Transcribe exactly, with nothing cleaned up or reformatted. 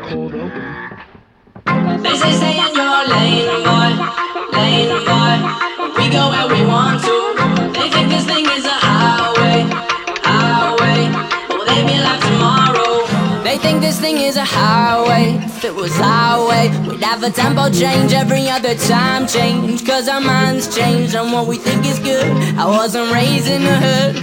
cold open. They say stay in your lane, boy, lane, boy. We go where we want to. They think this thing is a highway, highway. Will they be alive tomorrow? They think this thing is a highway. If it was our way, we'd have a tempo change every other time change. Cause our minds change on what we think is good. I wasn't raised in the hood,